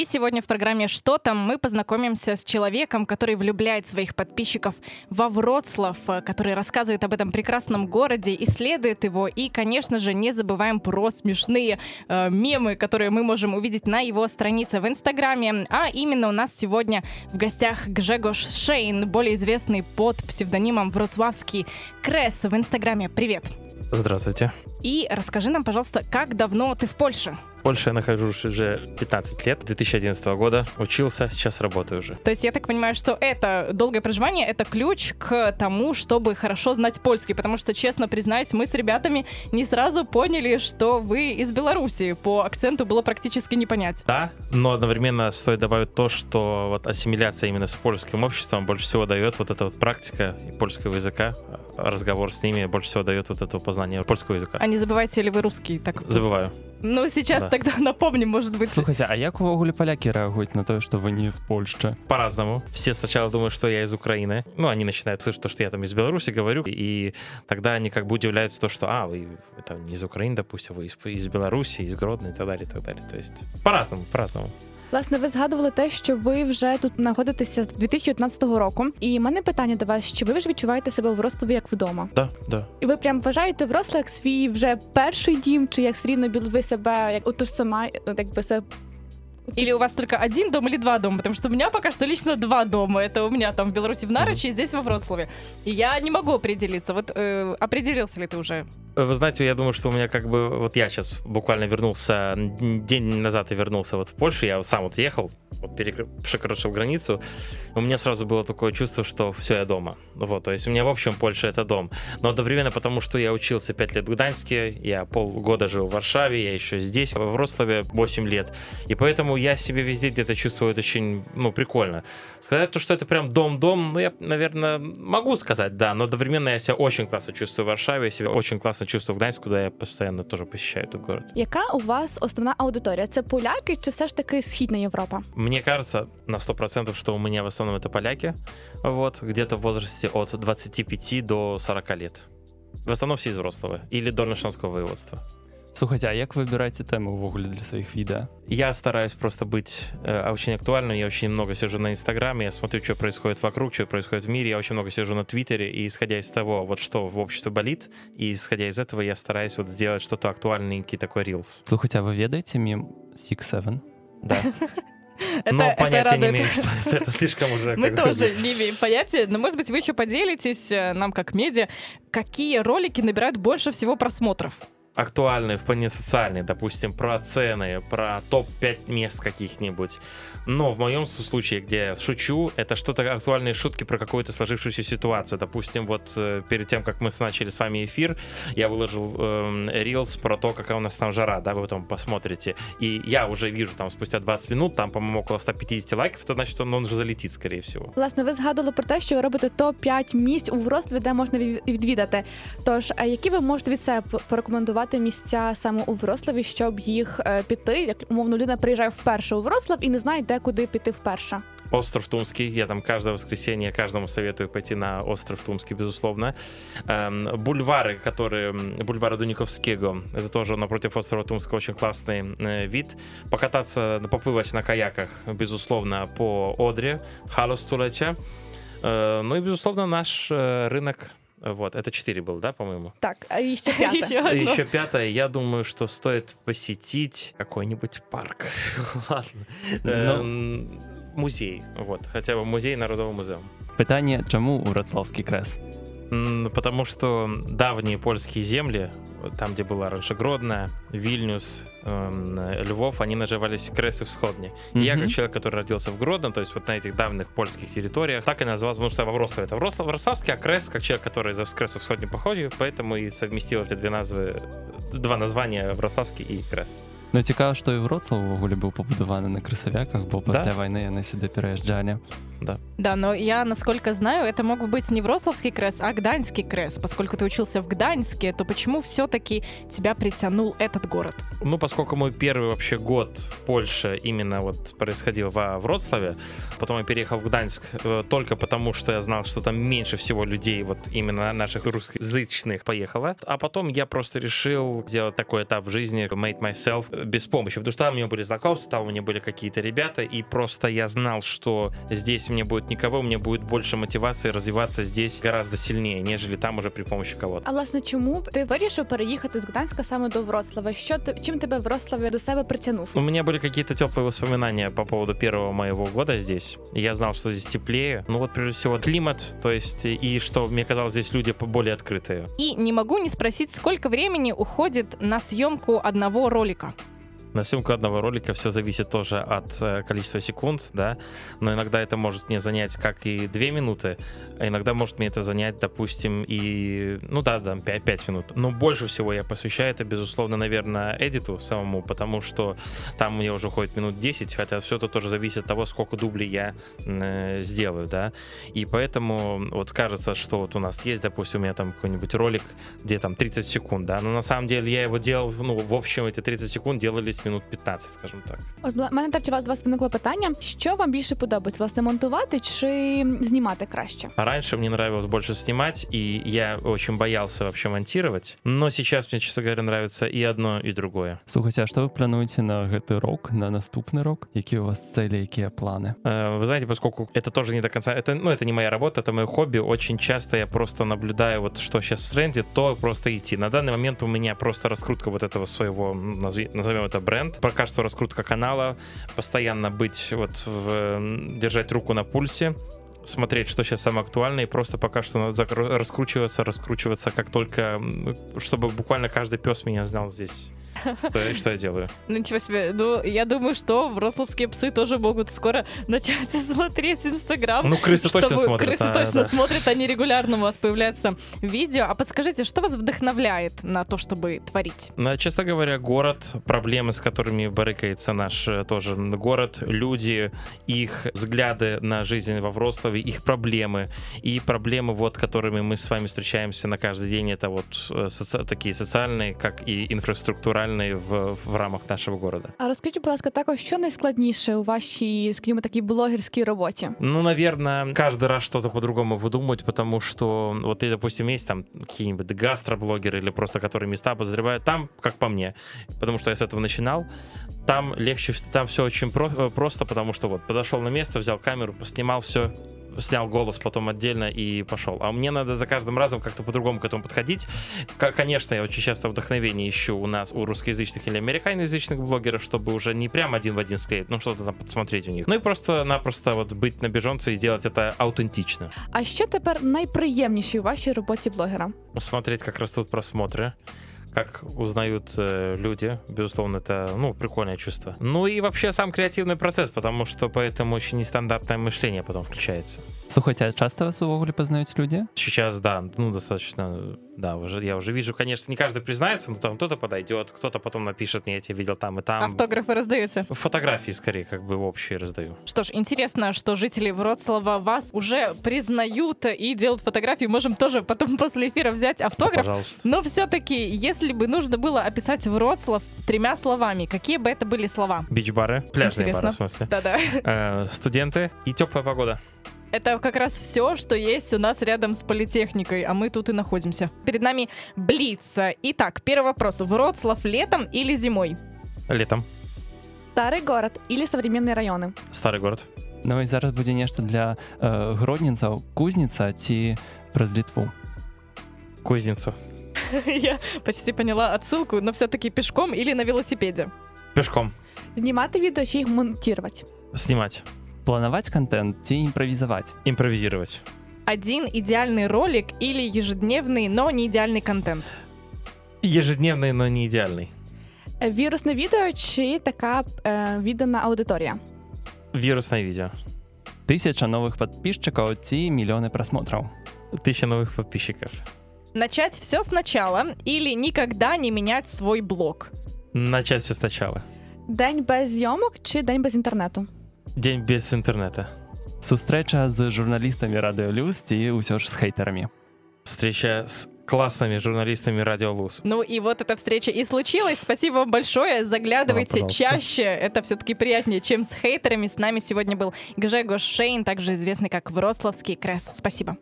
И сегодня в программе «Что там?» мы познакомимся с человеком, который влюбляет своих подписчиков во Вроцлав, который рассказывает об этом прекрасном городе, исследует его. И, конечно же, не забываем про смешные мемы, которые мы можем увидеть на его странице в Инстаграме. А именно у нас сегодня в гостях Гжегош Шейн, более известный под псевдонимом Вроцлавский Крес в Инстаграме. Привет! Здравствуйте. И расскажи нам, пожалуйста, как давно ты в Польше? В Польше я нахожусь уже 15 лет, 2011 года. Учился, сейчас работаю уже. То есть я так понимаю, что это долгое проживание, это ключ к тому, чтобы хорошо знать польский, потому что, честно признаюсь, мы с ребятами не сразу поняли, что вы из Беларуси. По акценту было практически не понять. Да, но одновременно стоит добавить то, что вот ассимиляция именно с польским обществом больше всего дает вот эта вот практика польского языка, разговор с ними больше всего дает вот это познание польского языка. А не забываете ли вы русский? Так... Забываю. Ну, сейчас тогда напомним, может быть. Слухайте, а як увогуле поляки реагуют на то, что вы не из Польши? По-разному. Все сначала думают, что я из Украины. Ну, они начинают слышать то, что я там из Беларуси говорю, и тогда они как бы удивляются то, что, вы там не из Украины, допустим, вы из Беларуси, из Гродно и так далее, и так далее. То есть по-разному. Власне, ви згадували те, що ви вже тут знаходитеся з 2019 року. І в мене питання до вас, чи ви вже відчуваєте себе в Вроцлаві як вдома? Да. І ви прям вважаєте Вроцлав як свій вже перший дім, чи як все рівно ви себе як якби себе... Или у вас только один дом или два дома? Потому что у меня пока что лично два дома. Это у меня там в Беларуси в Нарочи, и здесь во Вроцлаве. И я не могу определиться. Вот определился ли ты уже? Вы знаете, я думаю, что у меня как бы... Вот я сейчас буквально вернулся, день назад я вернулся вот в Польшу, я сам вот ехал, вот перекрочил границу, у меня сразу было такое чувство, что все, я дома. Вот, то есть у меня в общем Польша — это дом. Но одновременно потому, что я учился 5 лет в Гданьске, я полгода жил в Варшаве, я еще здесь, во Вроцлаве 8 лет. И поэтому я себя везде где-то чувствую очень, прикольно. Сказать то, что это прям дом-дом, я, наверное, могу сказать, да, но одновременно я себя очень классно чувствую в Варшаве, я себя очень классно чувствую в Гданьске, куда я постоянно тоже посещаю этот город. Яка у вас основна аудиторія? Це поляки чи все ж таки Східна Європа? Мне кажется на 100%, что у меня в основном это поляки, вот, где-то в возрасте от 25 до 40 лет. В основном все из Вроцлава или Дольношанского воеводства. Слухайте, а як ви вибираєте тему увогуле для своих відео? Я стараюсь просто быть очень актуальным, я очень много сижу на Инстаграме, я смотрю, что происходит вокруг, что происходит в мире, я очень много сижу на Твиттере, и исходя из того, вот что в обществе болит, и исходя из этого я стараюсь вот сделать что-то актуальненький такой рилс. Слухайте, а вы ведаете мем 6-7? Да. Но понятия не имею, что это слишком уже... Мы тоже не имеем понятия, но, может быть, вы еще поделитесь нам, как медиа, какие ролики набирают больше всего просмотров? Актуальные в плане социальной, допустим, про цены, про топ-5 мест каких-нибудь. Но в моем случае, где я шучу, это что-то актуальные шутки про какую-то сложившуюся ситуацию. Допустим, вот перед тем, как мы начали с вами эфир, я выложил рилс про то, какая у нас там жара, да, вы потом посмотрите. И я уже вижу там спустя 20 минут, там, по-моему, около 150 лайков, это значит, он уже залетит, скорее всего. Власне, ви згадували про те, що ви робите топ-5 місць у Вроцлаві, де можна відвідати. Тож, які ви можете від себе порекомендувати місця саме у Вроцлаві, щоб їх піти, як умовно людина приїжджає вперше у Вроцлав і не знає, де куди піти вперше? Остров Тумский, я там каждое воскресенье каждому советую пойти на остров Тумский, безусловно. Бульвары Дуниковского, это тоже напротив острова Тумского очень классный вид. Покататься, поплывать на каяках, безусловно, по Одре, Халостулече. Ну и, безусловно, наш рынок. Вот, это 4 было, да, по-моему? Так, а еще 5. Еще 5, я думаю, что стоит посетить какой-нибудь парк. Ладно. Музей, вот, хотя бы музей Народного музея. Питання, чому Вроцлавський Крес? Потому что давние польские земли, там, где была раньше Гродно, Вильнюс, Львов, они назывались Кресы Всходни. И я, как человек, который родился в Гродно, то есть вот на этих давних польских территориях, так и назывался, потому что я во Вроцлаве. Это Вроцлавский, а Крес, как человек, который из Кресу Всходни походит, поэтому и совместил эти два названия, Вроцлавский и Крес. Ну, цікаво, що і Вроцлав увогуле був побудований на кресовяках, бо після війни вони сюди переїжджали. да. Да, но я, насколько знаю, это мог бы быть не Вроцлавский крэс, а Гданьский крэс. Поскольку ты учился в Гданьске, то почему все-таки тебя притянул этот город? Ну, поскольку мой первый вообще год в Польше именно вот происходил во Вроцлаве, потом я переехал в Гданьск только потому, что я знал, что там меньше всего людей, вот именно наших русскоязычных, поехало. А потом я просто решил сделать такой этап в жизни, made myself, без помощи. Потому что там у меня были знакомства, там у меня были какие-то ребята, и просто я знал, что здесь мне будет никого, мне будет больше мотивации развиваться здесь гораздо сильнее, нежели там уже при помощи кого-то. А власне, чому ти вирішив переїхати з Гданська саме до Вроцлава? Чим тебе Вроцлав до себе притягнув? У меня были какие-то теплые воспоминания по поводу первого моего года здесь. Я знал, что здесь теплее. Ну вот, прежде всего, климат, то есть, и что мне казалось, здесь люди более открытые. И не могу не спросить, сколько времени уходит на съемку одного ролика? На съемку одного ролика все зависит тоже от количества секунд, да, но иногда это может мне занять как и 2 минуты, а иногда может мне это занять, допустим, и, 5 минут. Но больше всего я посвящаю это, безусловно, наверное, эдиту самому, потому что там мне уже уходит минут 10, хотя все это тоже зависит от того, сколько дублей я сделаю, да, и поэтому вот кажется, что вот у нас есть, допустим, у меня там какой-нибудь ролик, где там 30 секунд, да, но на самом деле я его делал, в общем, эти 30 секунд делались минут 15, скажімо так. От в мене до вас виникло питання, що вам більше подобається, власне, монтувати чи знімати краще? Раньше мне нравилось больше снимать, и я очень боялся вообще монтировать, но сейчас мне, честно говоря, нравится и одно, и другое. Слухайте, а что вы плануете на гэты рок, на наступный рок? Какие у вас цели, какие планы? Вы знаете, поскольку это тоже не до конца, это не моя работа, это мое хобби, очень часто я просто наблюдаю, вот что сейчас в тренде, то просто идти. На данный момент у меня просто раскрутка вот этого своего, назовем это бренд, пока что раскрутка канала, постоянно быть держать руку на пульсе, смотреть, что сейчас самое актуальное, и просто пока что надо раскручиваться, как только, чтобы буквально каждый пес меня знал здесь. Что я делаю? Ну, ничего себе. Ну, я думаю, что вроцлавские псы тоже могут скоро начать смотреть Инстаграм. Ну, крысы точно смотрят. Крысы точно смотрят, они регулярно у вас появляются видео. А подскажите, что вас вдохновляет на то, чтобы творить? Честно говоря, город, проблемы, с которыми барыкается наш тоже город, люди, их взгляды на жизнь во Вроцлаве, их проблемы, и проблемы, которыми мы с вами встречаемся на каждый день, это такие социальные, как и інфраструктуральні в рамках нашого города. А розкажіть, будь ласка, також, що найскладніше у вашій, скажімо, такій блогерській роботі? Ну, наверное, каждый раз что-то по-другому выдумывать, потому что вот, допустим, есть там какие-нибудь гастроблогеры или просто которые места обозревают, там, как по мне, потому что я с этого начинал, там легче, там все очень просто, потому что подошел на место, взял камеру, поснимал все, снял голос потом отдельно и пошел. А мне надо за каждым разом как-то по-другому к этому подходить. Конечно, я очень часто вдохновение ищу у русскоязычных или американоязычных блогеров, чтобы уже не прям один в один склеить, но что-то там подсмотреть у них. Ну и просто-напросто быть на бежонце и сделать это аутентично. А що тепер найприємніше у вашій роботі блогера? Смотреть, как растут просмотры, как узнают люди, безусловно, это, прикольное чувство. Ну и вообще сам креативный процесс, потому что поэтому очень нестандартное мышление потом включается. Слухайте, а часто вас увогуле познают люди? Сейчас, да, достаточно, да, я уже вижу, конечно, не каждый признается, но там кто-то подойдет, кто-то потом напишет мне, я тебя видел там и там. Автографы раздаются? Фотографии, скорее, общие раздаю. Что ж, интересно, что жители Вроцлава вас уже признают и делают фотографии. Можем тоже потом после эфира взять автограф. Да, пожалуйста. Но все-таки, если бы нужно было описать Вроцлав 3 словами, какие бы это были слова? Бич-бары, пляжные Интересно. бары, в смысле. Да-да. Студенты и теплая погода. Это как раз все, что есть у нас рядом с политехникой, а мы тут и находимся. Перед нами блиц. Итак, первый вопрос. Вроцлав летом или зимой? Летом. Старий город или современні райони? Старый город. Ну і зараз буде нешта для гродненцаў, Кузніца ці праз Літву? Кузницу. Я почти поняла отсылку, но все-таки пешком или на велосипеде? Пешком. Знімати відео чи їх монтувати? Снимать. Планаваць контент ці імправізаваць? Импровизировать. Один идеальный ролик или ежедневный, но не идеальный контент? Ежедневный, но не идеальный. Вірусне відео чи така віддана аудиторія? Вирусное видео. 1000 новых подписчиков ці миллионы просмотров? 1000 новых подписчиков. Начать все сначала или никогда не менять свой блог? Начать все сначала. День без зйомок чи день без інтернету? День без интернета. Сустрэча з журналістамі Радыё Люз ці ўсё ж з хейтерамі? Встреча с классными журналистами Радио Луз. Ну и вот эта встреча и случилась. Спасибо вам большое. Заглядывайте чаще. Это все-таки приятнее, чем с хейтерами. С нами сегодня был Гжегош Шейн, также известный как Вроцлавский Крес. Спасибо.